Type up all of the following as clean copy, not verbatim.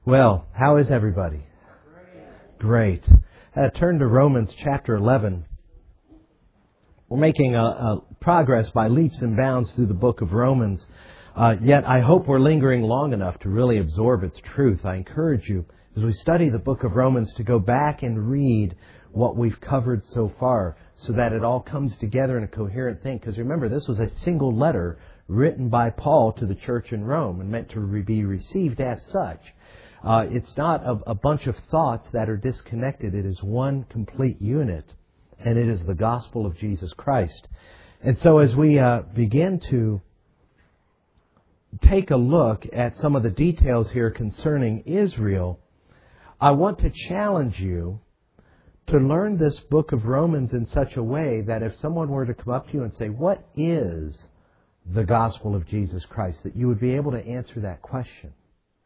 Well, how is everybody? Great. Turn to Romans chapter 11. We're making a progress by leaps and bounds through the book of Romans. Yet I hope we're lingering long enough to really absorb its truth. I encourage you, as we study the book of Romans, to go back and read what we've covered so far so that it all comes together in a coherent thing. Because remember, this was a single letter written by Paul to the church in Rome and meant to be received as such. It's not a bunch of thoughts that are disconnected. It is one complete unit, and it is the gospel of Jesus Christ. And so as we begin to take a look at some of the details here concerning Israel, I want to challenge you to learn this book of Romans in such a way that if someone were to come up to you and say, "What is the gospel of Jesus Christ?" that you would be able to answer that question.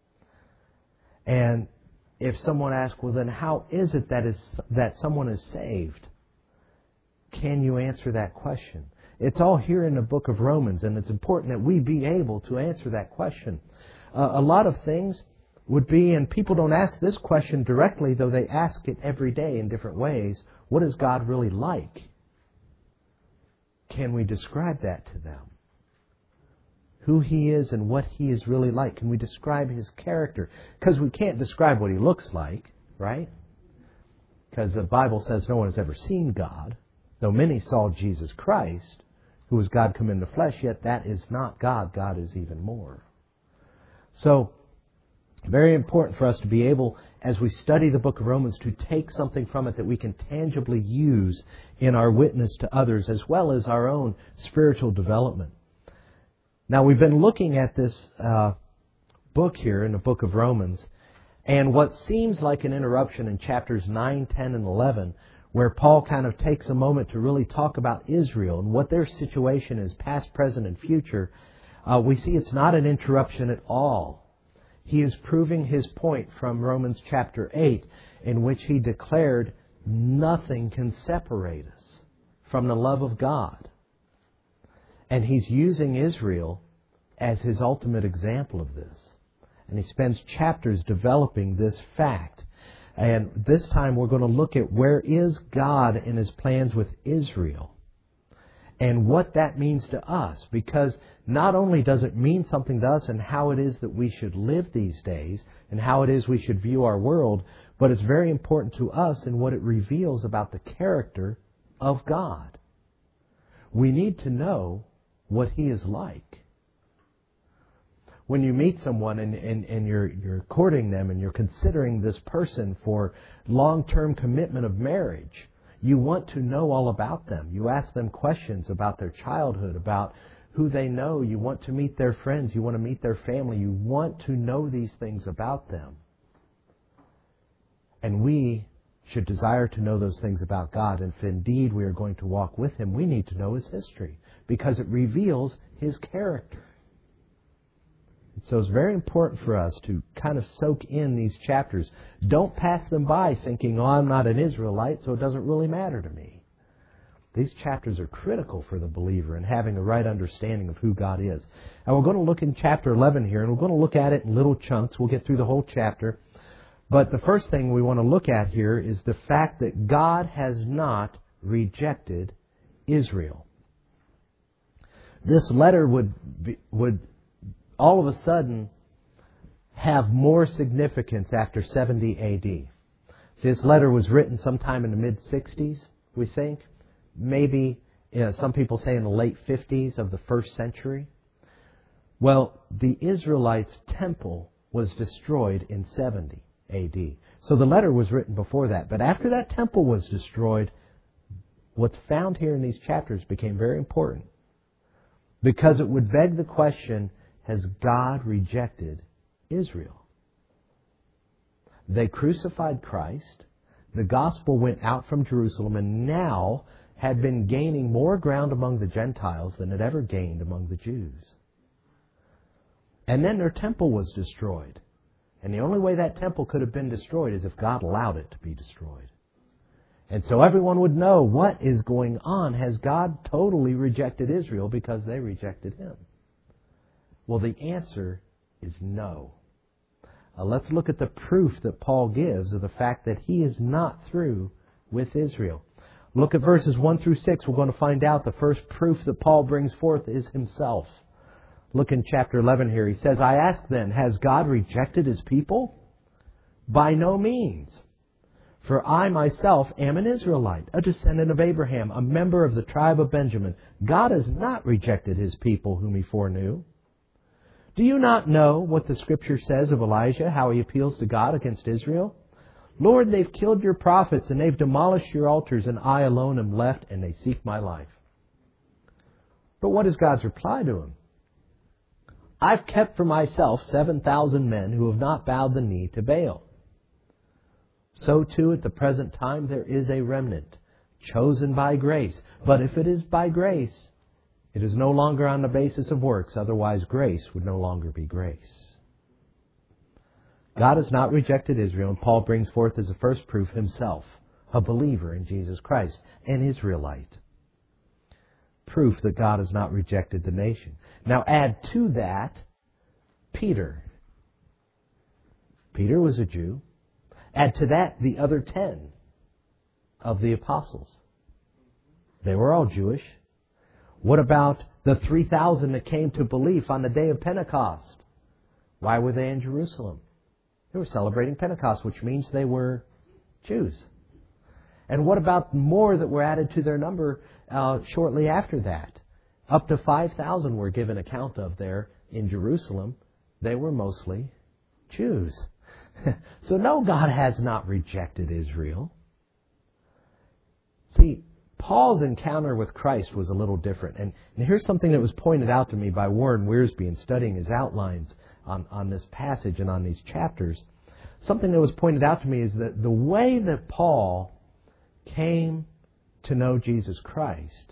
And if someone asks, "Well, then how is it that someone is saved?" Can you answer that question? It's all here in the book of Romans, and it's important that we be able to answer that question. A lot of things would be, and people don't ask this question directly, though they ask it every day in different ways, what is God really like? Can we describe that to them? Who He is and what He is really like. Can we describe His character? Because we can't describe what He looks like, right? Because the Bible says no one has ever seen God, though many saw Jesus Christ, who was God come in the flesh, yet that is not God. God is even more. So, very important for us to be able, as we study the book of Romans, to take something from it that we can tangibly use in our witness to others, as well as our own spiritual development. Now, we've been looking at this book here in the book of Romans, and what seems like an interruption in chapters 9, 10, and 11, where Paul kind of takes a moment to really talk about Israel and what their situation is, past, present, and future, we see it's not an interruption at all. He is proving his point from Romans chapter 8, in which he declared nothing can separate us from the love of God. And he's using Israel as his ultimate example of this. And he spends chapters developing this fact. And this time we're going to look at where is God in His plans with Israel and what that means to us. Because not only does it mean something to us and how it is that we should live these days and how it is we should view our world, but it's very important to us in what it reveals about the character of God. We need to know what He is like. When you meet someone and you're courting them and you're considering this person for long-term commitment of marriage, you want to know all about them. You ask them questions about their childhood, about who they know. You want to meet their friends. You want to meet their family. You want to know these things about them. And we should desire to know those things about God. And if indeed we are going to walk with Him, we need to know His history because it reveals His character. So it's very important for us to kind of soak in these chapters. Don't pass them by thinking, I'm not an Israelite, so it doesn't really matter to me. These chapters are critical for the believer in having a right understanding of who God is. And we're going to look in chapter 11 here, and we're going to look at it in little chunks. We'll get through the whole chapter. But the first thing we want to look at here is the fact that God has not rejected Israel. This letter would all of a sudden have more significance after 70 A.D. See, this letter was written sometime in the mid-60s, we think. Maybe, some people say in the late 50s of the first century. Well, the Israelites' temple was destroyed in 70 A.D. So the letter was written before that. But after that temple was destroyed, what's found here in these chapters became very important. Because it would beg the question, has God rejected Israel? They crucified Christ. The gospel went out from Jerusalem and now had been gaining more ground among the Gentiles than it ever gained among the Jews. And then their temple was destroyed. And the only way that temple could have been destroyed is if God allowed it to be destroyed. And so everyone would know what is going on. Has God totally rejected Israel because they rejected Him? Well, the answer is no. let's look at the proof that Paul gives of the fact that he is not through with Israel. Look at verses 1 through 6. We're going to find out the first proof that Paul brings forth is himself. Look in chapter 11 here. He says, I ask then, has God rejected His people? By no means. For I myself am an Israelite, a descendant of Abraham, a member of the tribe of Benjamin. God has not rejected His people whom He foreknew. Do you not know what the Scripture says of Elijah, how he appeals to God against Israel? Lord, they've killed your prophets and they've demolished your altars, and I alone am left, and they seek my life. But what is God's reply to him? I've kept for myself 7,000 men who have not bowed the knee to Baal. So too at the present time there is a remnant, chosen by grace. But if it is by grace, it is no longer on the basis of works, otherwise grace would no longer be grace. God has not rejected Israel, and Paul brings forth as a first proof himself, a believer in Jesus Christ, an Israelite. Proof that God has not rejected the nation. Now add to that Peter. Peter was a Jew. Add to that the other 10 of the apostles. They were all Jewish. What about the 3,000 that came to belief on the day of Pentecost? Why were they in Jerusalem? They were celebrating Pentecost, which means they were Jews. And what about more that were added to their number shortly after that? Up to 5,000 were given account of there in Jerusalem. They were mostly Jews. So no, God has not rejected Israel. See, Paul's encounter with Christ was a little different. And here's something that was pointed out to me by Warren Wiersbe in studying his outlines on this passage and on these chapters. Something that was pointed out to me is that the way that Paul came to know Jesus Christ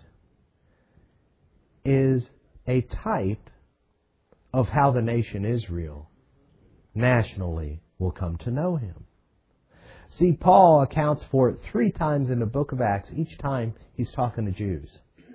is a type of how the nation Israel nationally will come to know Him. See, Paul accounts for it 3 times in the book of Acts, each time he's talking to Jews.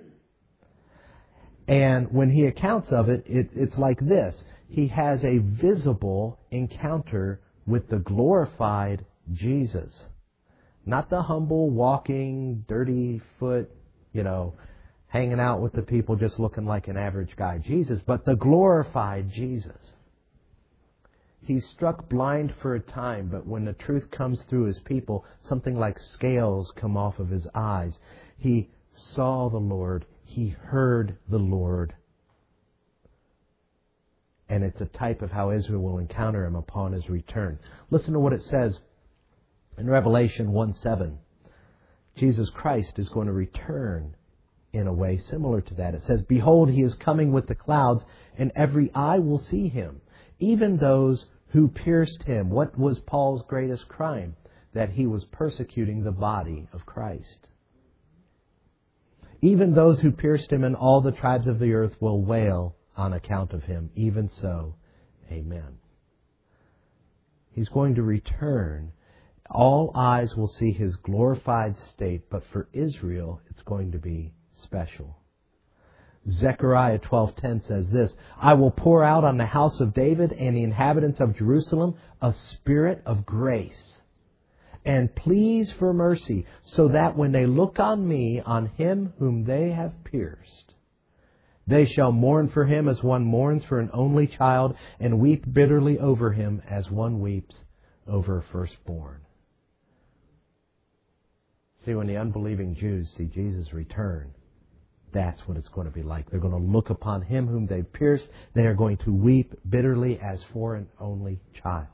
And when he accounts of it, it's like this. He has a visible encounter with the glorified Jesus. Not the humble, walking, dirty foot, hanging out with the people just looking like an average guy, Jesus, but the glorified Jesus. He's struck blind for a time, but when the truth comes through His people, something like scales come off of his eyes. He saw the Lord. He heard the Lord. And it's a type of how Israel will encounter Him upon His return. Listen to what it says in Revelation 1:7. Jesus Christ is going to return in a way similar to that. It says, Behold, He is coming with the clouds, and every eye will see Him, even those who pierced Him. What was Paul's greatest crime? That he was persecuting the body of Christ. Even those who pierced Him, and all the tribes of the earth will wail on account of Him. Even so, amen. He's going to return. All eyes will see His glorified state, but for Israel, it's going to be special. Zechariah 12:10 says this, I will pour out on the house of David and the inhabitants of Jerusalem a spirit of grace and pleas for mercy, so that when they look on me, on Him whom they have pierced, they shall mourn for him as one mourns for an only child, and weep bitterly over him as one weeps over a firstborn. See, when the unbelieving Jews see Jesus return, that's what it's going to be like. They're going to look upon Him whom they pierced. They are going to weep bitterly as for an only child.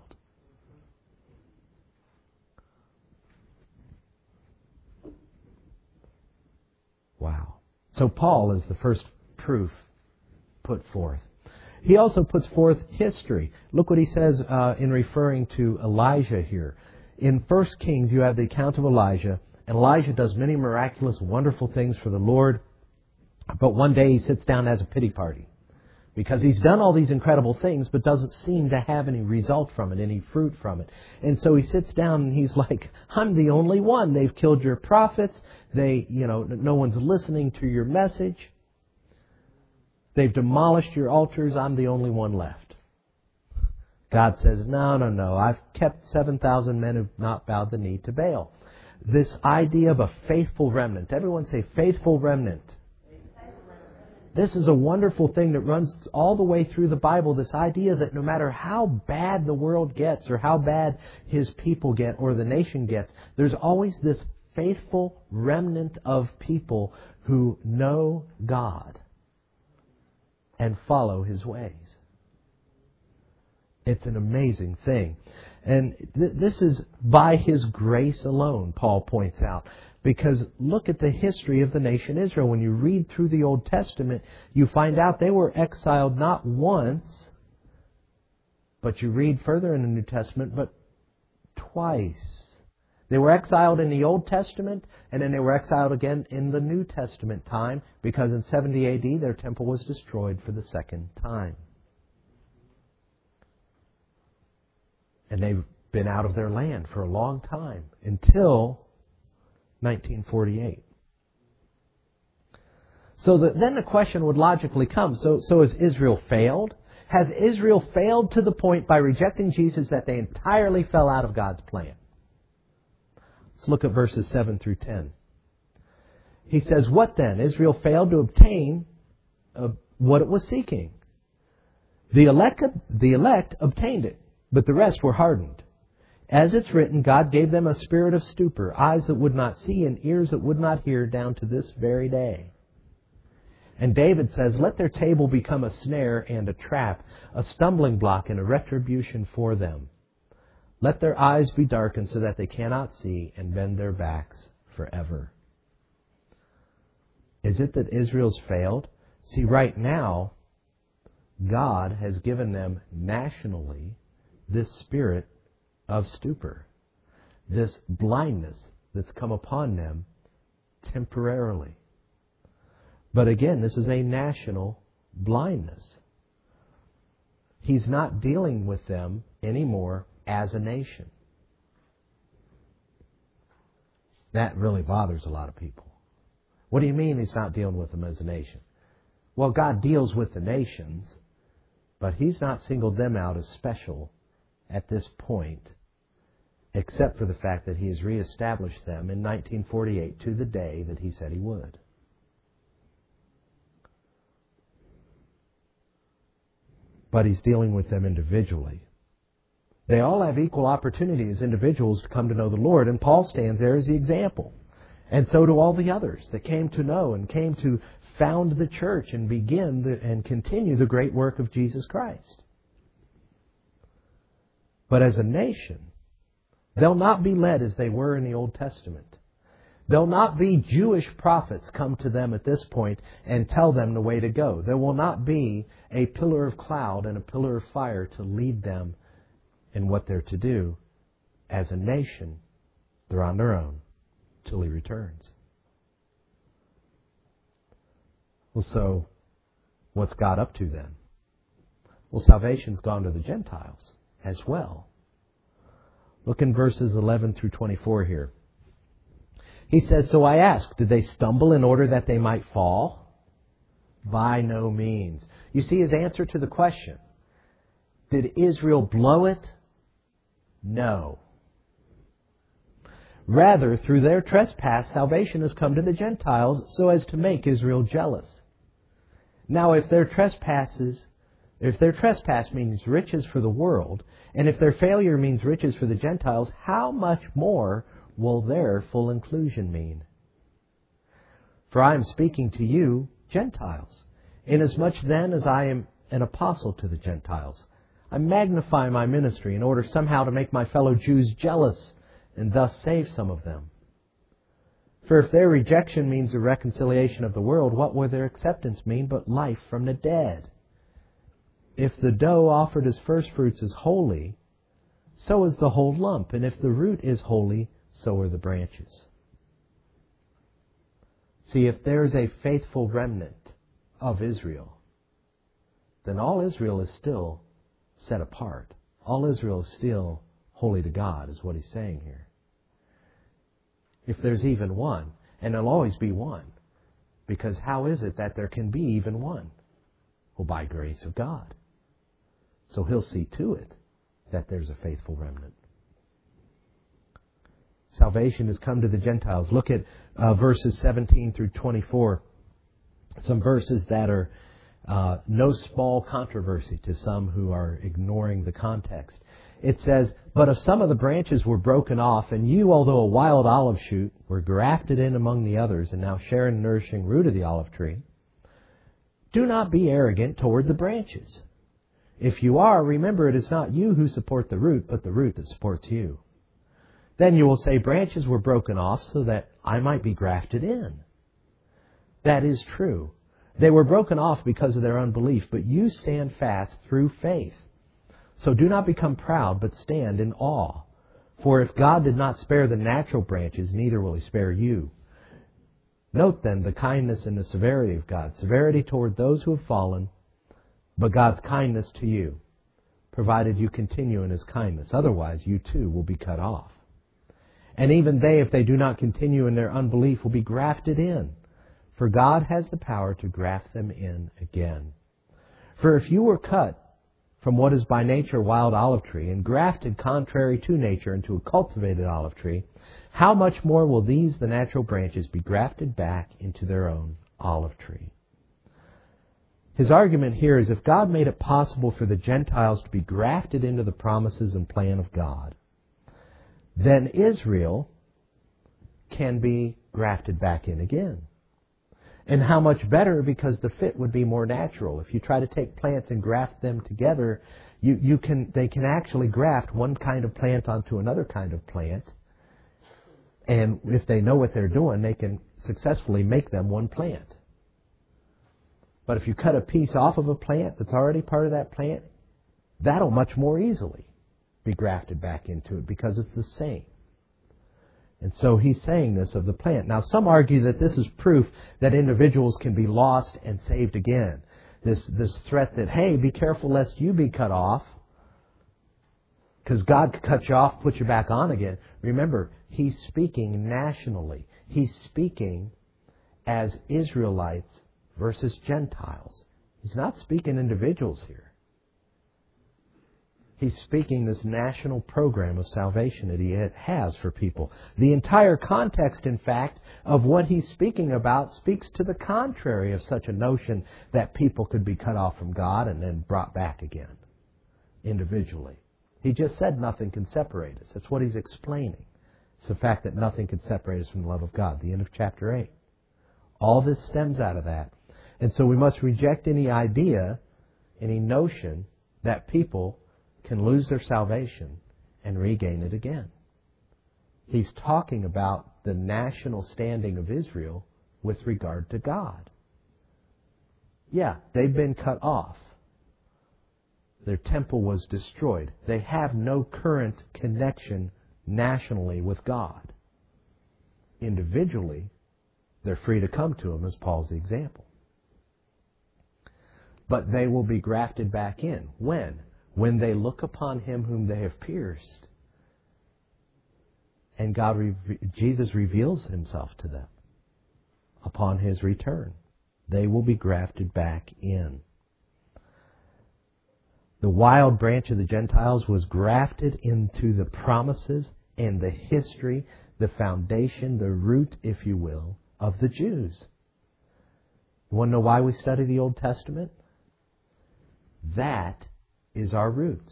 Wow. So Paul is the first proof put forth. He also puts forth history. Look what he says in referring to Elijah here. In 1 Kings, you have the account of Elijah. And Elijah does many miraculous, wonderful things for the Lord. But one day he sits down and has a pity party. Because he's done all these incredible things, but doesn't seem to have any result from it, any fruit from it. And so he sits down and he's like, I'm the only one. They've killed your prophets. No one's listening to your message. They've demolished your altars. I'm the only one left. God says, no. I've kept 7,000 men who've not bowed the knee to Baal. This idea of a faithful remnant. Everyone say faithful remnant. This is a wonderful thing that runs all the way through the Bible. This idea that no matter how bad the world gets or how bad His people get or the nation gets, there's always this faithful remnant of people who know God and follow His ways. It's an amazing thing. And this is by His grace alone, Paul points out. Because look at the history of the nation Israel. When you read through the Old Testament, you find out they were exiled not once, but you read further in the New Testament, but twice. They were exiled in the Old Testament, and then they were exiled again in the New Testament time, because in 70 AD their temple was destroyed for the second time. And they've been out of their land for a long time, until 1948. So then the question would logically come, so has Israel failed? Has Israel failed to the point by rejecting Jesus that they entirely fell out of God's plan? Let's look at verses 7 through 10. He says, what then? Israel failed to obtain what it was seeking. The elect obtained it, but the rest were hardened. As it's written, God gave them a spirit of stupor, eyes that would not see and ears that would not hear, down to this very day. And David says, let their table become a snare and a trap, a stumbling block and a retribution for them. Let their eyes be darkened so that they cannot see, and bend their backs forever. Is it that Israel's failed? See, right now, God has given them nationally this spirit of stupor, this blindness that's come upon them temporarily. But again, this is a national blindness. He's not dealing with them anymore as a nation. That really bothers a lot of people. What do you mean He's not dealing with them as a nation? Well, God deals with the nations, but He's not singled them out as special at this point, except for the fact that He has reestablished them in 1948 to the day that He said He would. But He's dealing with them individually. They all have equal opportunity as individuals to come to know the Lord, and Paul stands there as the example. And so do all the others that came to know and came to found the church and begin and continue the great work of Jesus Christ. But as a nation, they'll not be led as they were in the Old Testament. There'll not be Jewish prophets come to them at this point and tell them the way to go. There will not be a pillar of cloud and a pillar of fire to lead them in what they're to do. As a nation, they're on their own till He returns. Well, so what's God up to then? Well, salvation's gone to the Gentiles as well. Look in verses 11 through 24 here. He says, so I ask, did they stumble in order that they might fall? By no means. You see his answer to the question. Did Israel blow it? No. Rather, through their trespass, salvation has come to the Gentiles so as to make Israel jealous. Now, if their trespass means riches for the world, and if their failure means riches for the Gentiles, how much more will their full inclusion mean? For I am speaking to you, Gentiles, inasmuch then as I am an apostle to the Gentiles. I magnify my ministry in order somehow to make my fellow Jews jealous and thus save some of them. For if their rejection means the reconciliation of the world, what will their acceptance mean but life from the dead? If the dough offered as firstfruits is holy, so is the whole lump, and if the root is holy, so are the branches. See, if there's a faithful remnant of Israel, then all Israel is still set apart. All Israel is still holy to God, is what he's saying here. If there's even one, and there'll always be one, because how is it that there can be even one? Well, by grace of God. So he'll see to it that there's a faithful remnant. Salvation has come to the Gentiles. Look at verses 17 through 24. Some verses that are no small controversy to some who are ignoring the context. It says, "But if some of the branches were broken off, and you, although a wild olive shoot, were grafted in among the others, and now share in the nourishing root of the olive tree, do not be arrogant toward the branches. If you are, remember it is not you who support the root, but the root that supports you. Then you will say, branches were broken off so that I might be grafted in. That is true. They were broken off because of their unbelief, but you stand fast through faith. So do not become proud, but stand in awe. For if God did not spare the natural branches, neither will He spare you. Note then the kindness and the severity of God. Severity toward those who have fallen, but God's kindness to you, provided you continue in His kindness. Otherwise, you too will be cut off. And even they, if they do not continue in their unbelief, will be grafted in. For God has the power to graft them in again. For if you were cut from what is by nature a wild olive tree, and grafted contrary to nature into a cultivated olive tree, how much more will these, the natural branches, be grafted back into their own olive tree?" His argument here is if God made it possible for the Gentiles to be grafted into the promises and plan of God, then Israel can be grafted back in again. And how much better, because the fit would be more natural. If you try to take plants and graft them together, they can actually graft one kind of plant onto another kind of plant. And if they know what they're doing, they can successfully make them one plant. But if you cut a piece off of a plant that's already part of that plant, that'll much more easily be grafted back into it because it's the same. And so he's saying this of the plant. Now, some argue that this is proof that individuals can be lost and saved again. This threat that, hey, be careful lest you be cut off, because God could cut you off, put you back on again. Remember, he's speaking nationally. He's speaking as Israelites versus Gentiles. He's not speaking individuals here. He's speaking this national program of salvation that He has for people. The entire context, in fact, of what He's speaking about speaks to the contrary of such a notion that people could be cut off from God and then brought back again individually. He just said nothing can separate us. That's what He's explaining. It's the fact that nothing can separate us from the love of God. The end of chapter 8. All this stems out of that. And so we must reject any idea, any notion that people can lose their salvation and regain it again. He's talking about the national standing of Israel with regard to God. Yeah, they've been cut off. Their temple was destroyed. They have no current connection nationally with God. Individually, they're free to come to Him, as Paul's the example. But they will be grafted back in. When? When they look upon Him whom they have pierced, and Jesus reveals Himself to them upon His return, they will be grafted back in. The wild branch of the Gentiles was grafted into the promises and the history, the foundation, the root, if you will, of the Jews. You want to know why we study the Old Testament? That is our roots.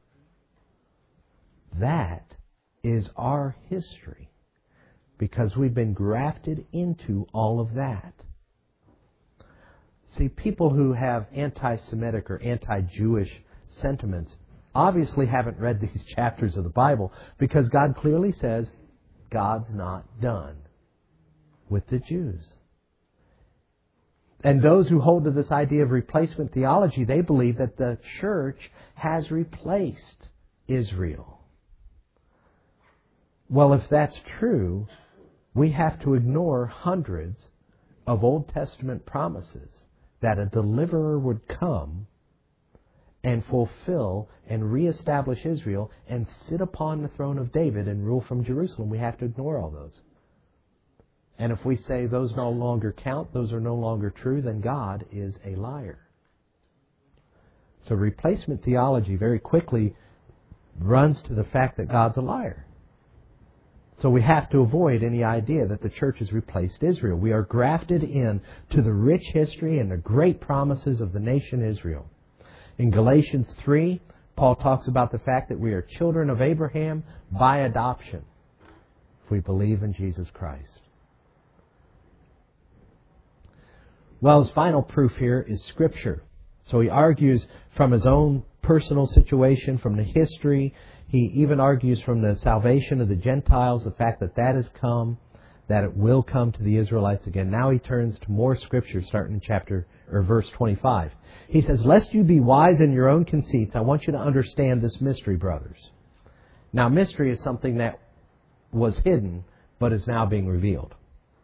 That is our history. Because we've been grafted into all of that. See, people who have anti-Semitic or anti-Jewish sentiments obviously haven't read these chapters of the Bible, because God clearly says God's not done with the Jews. And those who hold to this idea of replacement theology, they believe that the church has replaced Israel. Well, if that's true, we have to ignore hundreds of Old Testament promises that a deliverer would come and fulfill and reestablish Israel and sit upon the throne of David and rule from Jerusalem. We have to ignore all those. And if we say those no longer count, those are no longer true, then God is a liar. So replacement theology very quickly runs to the fact that God's a liar. So we have to avoid any idea that the church has replaced Israel. We are grafted in to the rich history and the great promises of the nation Israel. In Galatians 3, Paul talks about the fact that we are children of Abraham by adoption if we believe in Jesus Christ. Well, his final proof here is Scripture. So he argues from his own personal situation, from the history. He even argues from the salvation of the Gentiles, the fact that that has come, that it will come to the Israelites again. Now he turns to more Scripture, starting in verse 25. He says, "Lest you be wise in your own conceits, I want you to understand this mystery, brothers." Now, mystery is something that was hidden, but is now being revealed.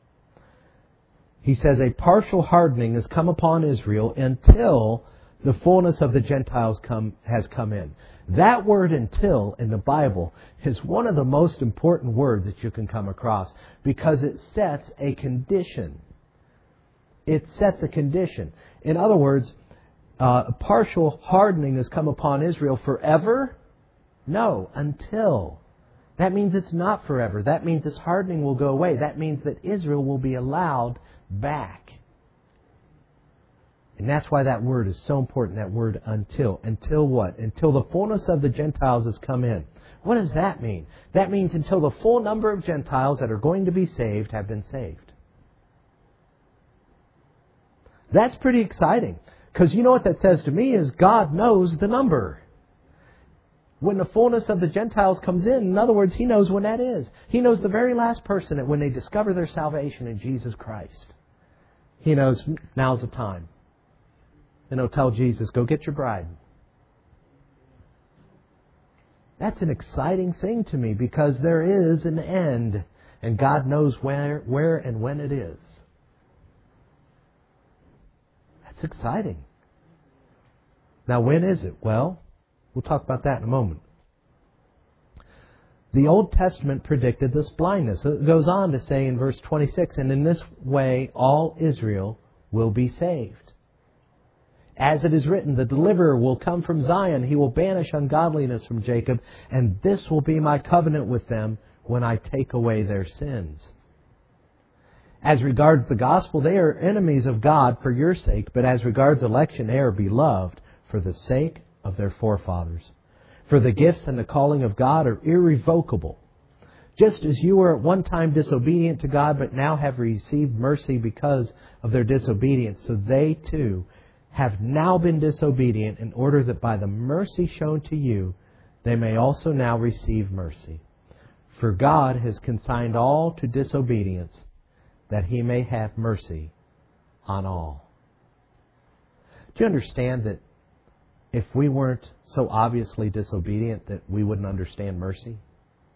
He says, "A partial hardening has come upon Israel until the fullness of the Gentiles has come in." That word "until" in the Bible is one of the most important words that you can come across because it sets a condition. It sets a condition. In other words, a partial hardening has come upon Israel forever? No, until. That means it's not forever. That means this hardening will go away. That means that Israel will be allowed back. And that's why that word is so important, that word "until." Until what? Until the fullness of the Gentiles has come in. What does that mean? That means until the full number of Gentiles that are going to be saved have been saved. That's pretty exciting. Because you know what that says to me is God knows the number. When the fullness of the Gentiles comes in other words, He knows when that is. He knows the very last person that when they discover their salvation in Jesus Christ, He knows now's the time. And He'll tell Jesus, "Go get your bride." That's an exciting thing to me because there is an end. And God knows where and when it is. That's exciting. Now, when is it? Well, we'll talk about that in a moment. The Old Testament predicted this blindness. It goes on to say in verse 26, "And in this way all Israel will be saved. As it is written, the deliverer will come from Zion. He will banish ungodliness from Jacob. And this will be my covenant with them when I take away their sins." As regards the gospel, they are enemies of God for your sake. But as regards election, they are beloved for the sake of their forefathers. For the gifts and the calling of God are irrevocable. Just as you were at one time disobedient to God, but now have received mercy because of their disobedience, so they too have now been disobedient in order that by the mercy shown to you, they may also now receive mercy. For God has consigned all to disobedience, that He may have mercy on all. Do you understand that if we weren't so obviously disobedient that we wouldn't understand mercy? Do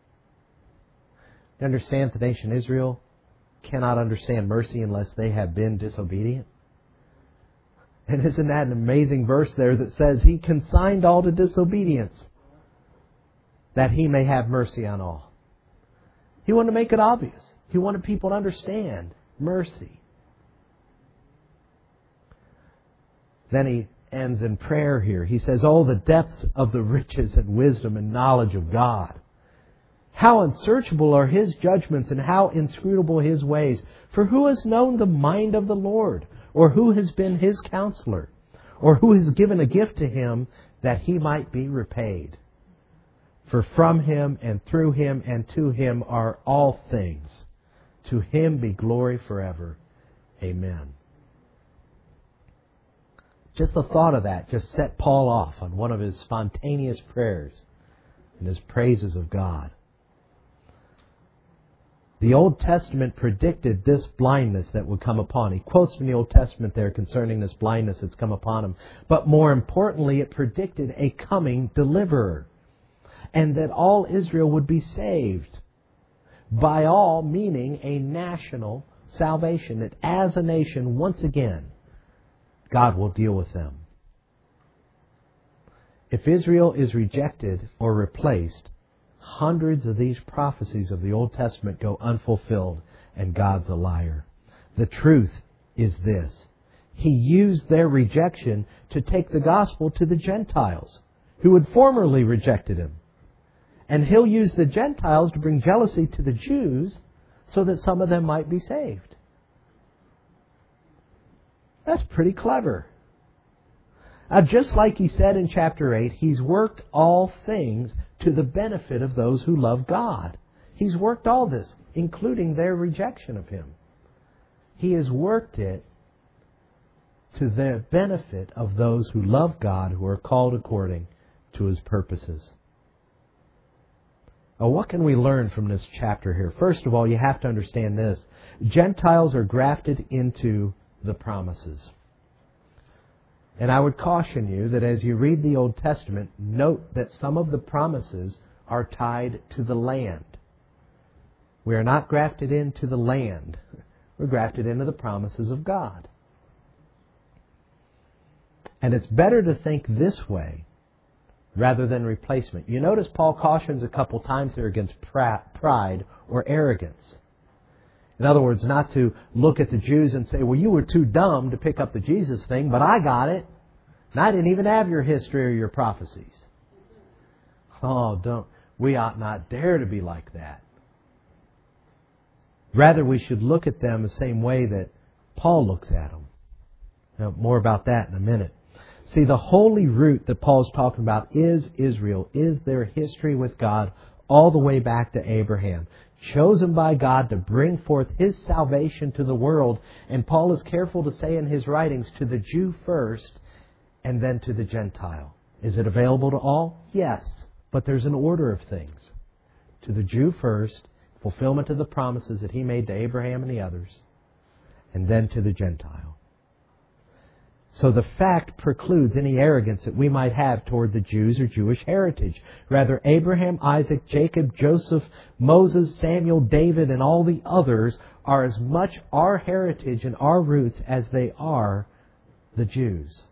you understand the nation Israel cannot understand mercy unless they have been disobedient? And isn't that an amazing verse there that says He consigned all to disobedience, that He may have mercy on all? He wanted to make it obvious. He wanted people to understand mercy. Then he ends in prayer here. He says, "Oh, the depths of the riches and wisdom and knowledge of God. How unsearchable are His judgments and how inscrutable His ways. For who has known the mind of the Lord? Or who has been His counselor? Or who has given a gift to Him that He might be repaid? For from Him and through Him and to Him are all things. To Him be glory forever. Amen." Just the thought of that just set Paul off on one of his spontaneous prayers and his praises of God. The Old Testament predicted this blindness that would come upon. He quotes from the Old Testament there concerning this blindness that's come upon him. But more importantly, it predicted a coming deliverer. And that all Israel would be saved. By all, meaning a national salvation. That as a nation, once again, God will deal with them. If Israel is rejected or replaced, hundreds of these prophecies of the Old Testament go unfulfilled, and God's a liar. The truth is this. He used their rejection to take the gospel to the Gentiles, who had formerly rejected Him. And He'll use the Gentiles to bring jealousy to the Jews so that some of them might be saved. That's pretty clever. Now, just like He said in chapter 8, He's worked all things to the benefit of those who love God. He's worked all this, including their rejection of Him. He has worked it to the benefit of those who love God, who are called according to His purposes. Now, what can we learn from this chapter here? First of all, you have to understand this. Gentiles are grafted into the promises. And I would caution you that as you read the Old Testament, note that some of the promises are tied to the land. We are not grafted into the land. We're grafted into the promises of God. And it's better to think this way rather than replacement. You notice Paul cautions a couple times there against pride or arrogance. In other words, not to look at the Jews and say, well, you were too dumb to pick up the Jesus thing, but I got it. And I didn't even have your history or your prophecies. Oh, we ought not dare to be like that. Rather, we should look at them the same way that Paul looks at them. Now, more about that in a minute. See, the holy root that Paul's talking about is Israel, is their history with God all the way back to Abraham, chosen by God to bring forth His salvation to the world. And Paul is careful to say in his writings, to the Jew first, and then to the Gentile. Is it available to all? Yes. But there's an order of things. To the Jew first, fulfillment of the promises that He made to Abraham and the others, and then to the Gentile. So the fact precludes any arrogance that we might have toward the Jews or Jewish heritage. Rather, Abraham, Isaac, Jacob, Joseph, Moses, Samuel, David, and all the others are as much our heritage and our roots as they are the Jews.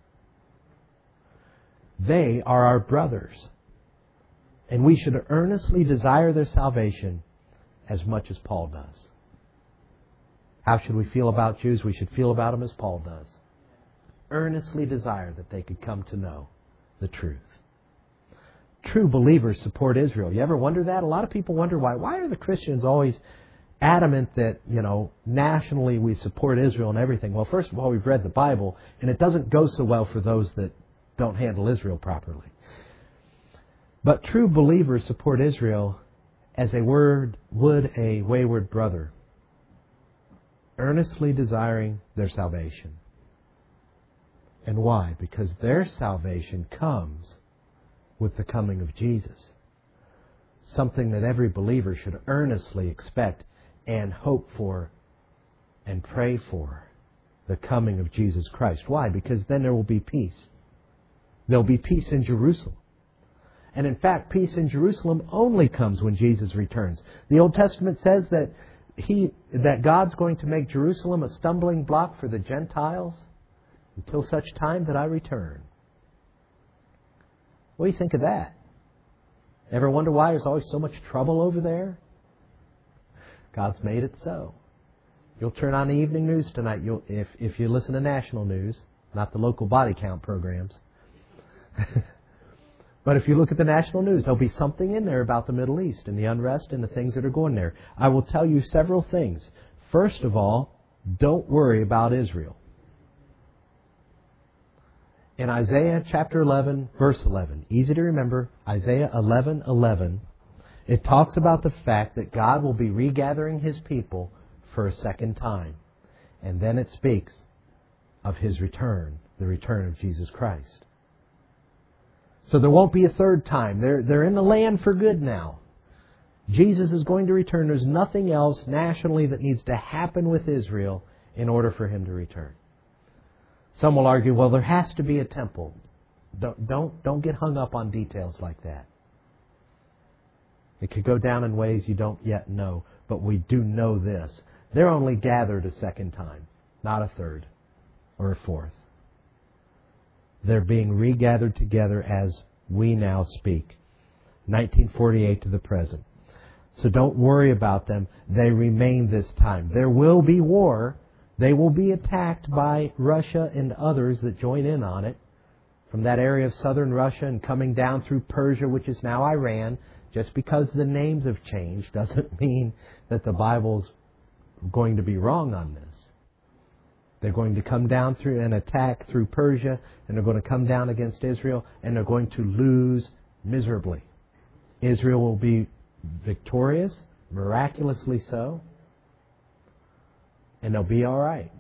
They are our brothers. And we should earnestly desire their salvation as much as Paul does. How should we feel about Jews? We should feel about them as Paul does. Earnestly desire that they could come to know the truth. True believers support Israel. You ever wonder that? A lot of people wonder why. Why are the Christians always adamant that, nationally we support Israel and everything? Well, first of all, we've read the Bible, and it doesn't go so well for those that don't handle Israel properly. But true believers support Israel as a would a wayward brother, earnestly desiring their salvation. And why? Because their salvation comes with the coming of Jesus. Something that every believer should earnestly expect and hope for and pray for, the coming of Jesus Christ. Why? Because then there will be peace. There'll be peace in Jerusalem. And in fact, peace in Jerusalem only comes when Jesus returns. The Old Testament says that God's going to make Jerusalem a stumbling block for the Gentiles until such time that I return. What do you think of that? Ever wonder why there's always so much trouble over there? God's made it so. You'll turn on the evening news tonight. If you listen to national news, not the local body count programs. But if you look at the national news, there'll be something in there about the Middle East and the unrest and the things that are going there. I will tell you several things. First of all, don't worry about Israel. In Isaiah chapter 11, verse 11, easy to remember, Isaiah 11:11, it talks about the fact that God will be regathering His people for a second time. And then it speaks of His return, the return of Jesus Christ. So there won't be a third time. They're in the land for good now. Jesus is going to return. There's nothing else nationally that needs to happen with Israel in order for Him to return. Some will argue, well, there has to be a temple. Don't get hung up on details like that. It could go down in ways you don't yet know, but we do know this. They're only gathered a second time, not a third or a fourth. They're being regathered together as we now speak. 1948 to the present. So don't worry about them. They remain this time. There will be war. They will be attacked by Russia and others that join in on it. From that area of southern Russia and coming down through Persia, which is now Iran, Just because the names have changed doesn't mean that the Bible's going to be wrong on this. They're going to come down through an attack through Persia, and they're going to come down against Israel, and they're going to lose miserably. Israel will be victorious, miraculously so, and they'll be all right.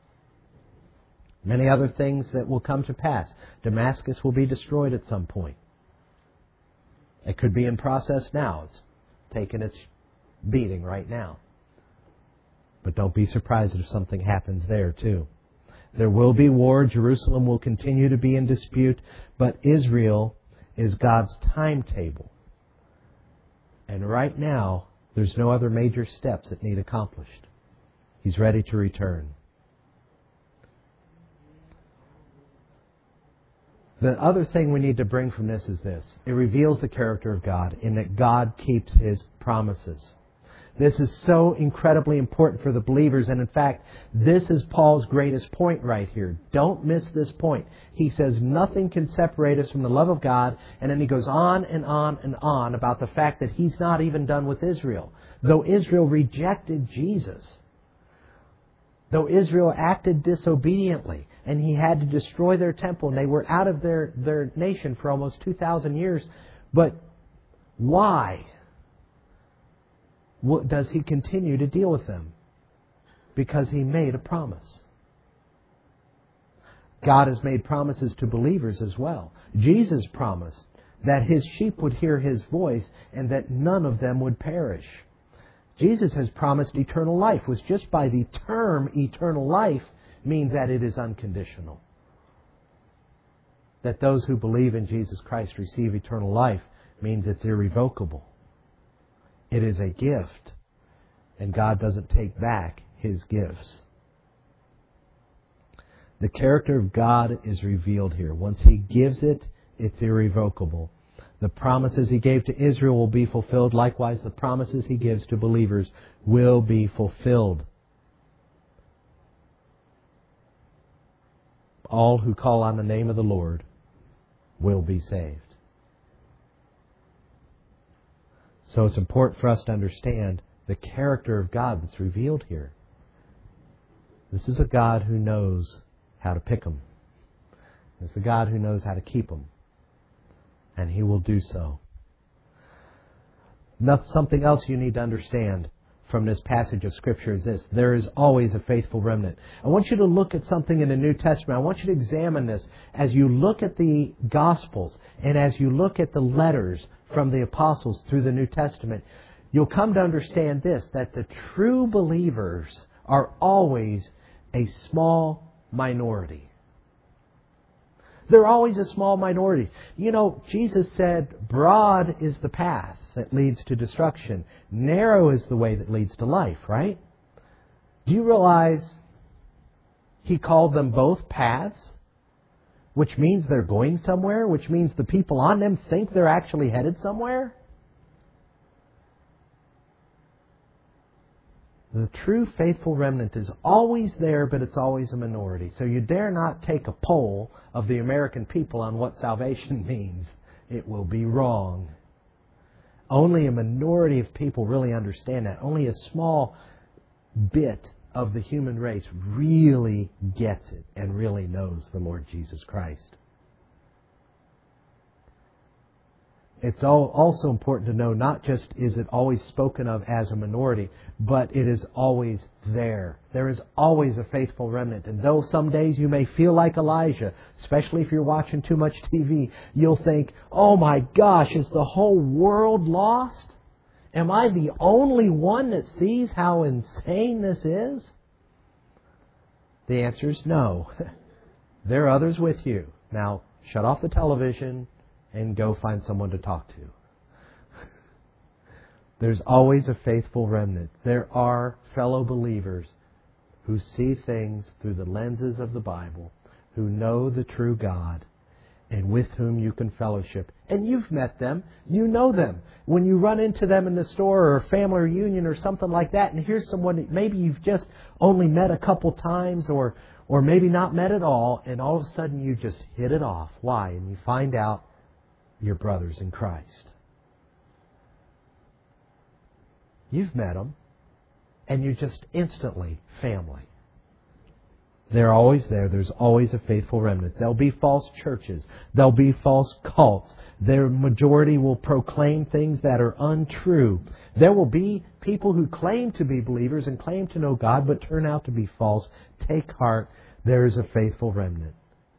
Many other things that will come to pass. Damascus will be destroyed at some point. It could be in process now. It's taking its beating right now. But don't be surprised if something happens there too. There will be war. Jerusalem will continue to be in dispute. But Israel is God's timetable. And right now, there's no other major steps that need accomplished. He's ready to return. The other thing we need to bring from this is this. It reveals the character of God in that God keeps His promises. This is so incredibly important for the believers. And in fact, this is Paul's greatest point right here. Don't miss this point. He says nothing can separate us from the love of God. And then he goes on and on and on about the fact that He's not even done with Israel. Though Israel rejected Jesus. Though Israel acted disobediently. And He had to destroy their temple. And they were out of their nation for almost 2,000 years. But why does He continue to deal with them? Because He made a promise. God has made promises to believers as well. Jesus promised that His sheep would hear His voice and that none of them would perish. Jesus has promised eternal life, which just by the term eternal life means that it is unconditional. That those who believe in Jesus Christ receive eternal life means it's irrevocable. It is a gift, and God doesn't take back His gifts. The character of God is revealed here. Once He gives it, it's irrevocable. The promises He gave to Israel will be fulfilled. Likewise, the promises He gives to believers will be fulfilled. All who call on the name of the Lord will be saved. So it's important for us to understand the character of God that's revealed here. This is a God who knows how to pick them. It's a God who knows how to keep them. And He will do so. Something else you need to understand from this passage of Scripture is this. There is always a faithful remnant. I want you to look at something in the New Testament. I want you to examine this as you look at the Gospels and as you look at the letters from the apostles through the New Testament. You'll come to understand this, that the true believers are always a small minority. They're always a small minority. You know, Jesus said, broad is the path that leads to destruction. Narrow is the way that leads to life, right? Do you realize He called them both paths? Which means they're going somewhere? Which means the people on them think they're actually headed somewhere? The true faithful remnant is always there, but it's always a minority. So you dare not take a poll of the American people on what salvation means. It will be wrong. Only a minority of people really understand that. Only a small bit of the human race really gets it and really knows the Lord Jesus Christ. It's also important to know not just is it always spoken of as a minority, but it is always there. There is always a faithful remnant. And though some days you may feel like Elijah, especially if you're watching too much TV, you'll think, oh my gosh, is the whole world lost? Am I the only one that sees how insane this is? The answer is no. There are others with you. Now, shut off the television and go find someone to talk to. There's always a faithful remnant. There are fellow believers who see things through the lenses of the Bible, who know the true God, and with whom you can fellowship. And you've met them. You know them. When you run into them in the store or a family reunion or something like that, and here's someone that maybe you've just only met a couple times or maybe not met at all, and all of a sudden you just hit it off. Why? And you find out you're brothers in Christ. You've met them. And you're just instantly family. They're always there. There's always a faithful remnant. There'll be false churches. There'll be false cults. Their majority will proclaim things that are untrue. There will be people who claim to be believers and claim to know God, but turn out to be false. Take heart. There is a faithful remnant.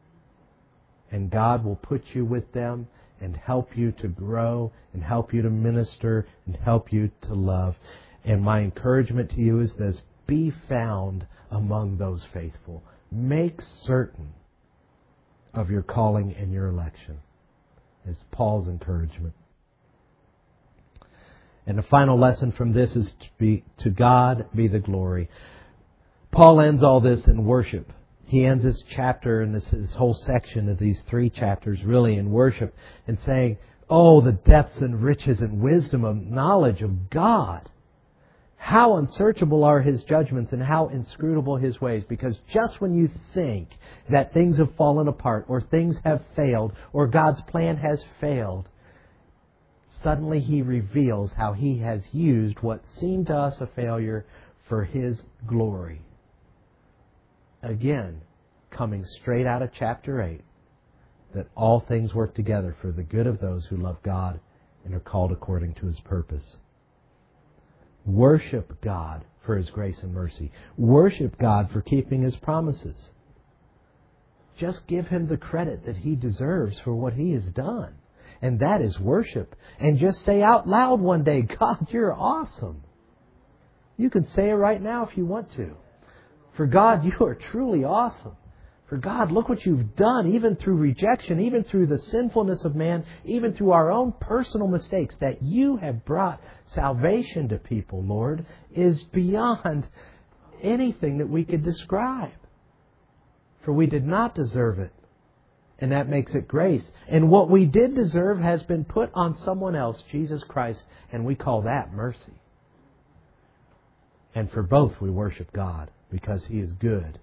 And God will put you with them and help you to grow and help you to minister and help you to love. And my encouragement to you is this: be found among those faithful. Make certain of your calling and your election, is Paul's encouragement. And the final lesson from this is to God be the glory. Paul ends all this in worship. He ends this chapter and this whole section of these 3 chapters really in worship and saying, oh, the depths and riches and wisdom of knowledge of God. How unsearchable are His judgments and how inscrutable His ways. Because just when you think that things have fallen apart or things have failed or God's plan has failed, suddenly He reveals how He has used what seemed to us a failure for His glory. Again, coming straight out of chapter 8, that all things work together for the good of those who love God and are called according to His purpose. Worship God for His grace and mercy. Worship God for keeping His promises. Just give Him the credit that He deserves for what He has done. And that is worship. And just say out loud one day, God, you're awesome. You can say it right now if you want to. For God, you are truly awesome. For God, look what you've done, even through rejection, even through the sinfulness of man, even through our own personal mistakes, that you have brought salvation to people, Lord, is beyond anything that we could describe. For we did not deserve it. And that makes it grace. And what we did deserve has been put on someone else, Jesus Christ, and we call that mercy. And for both we worship God, because He is good.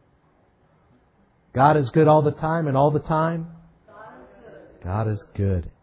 God is good all the time, and all the time God is good.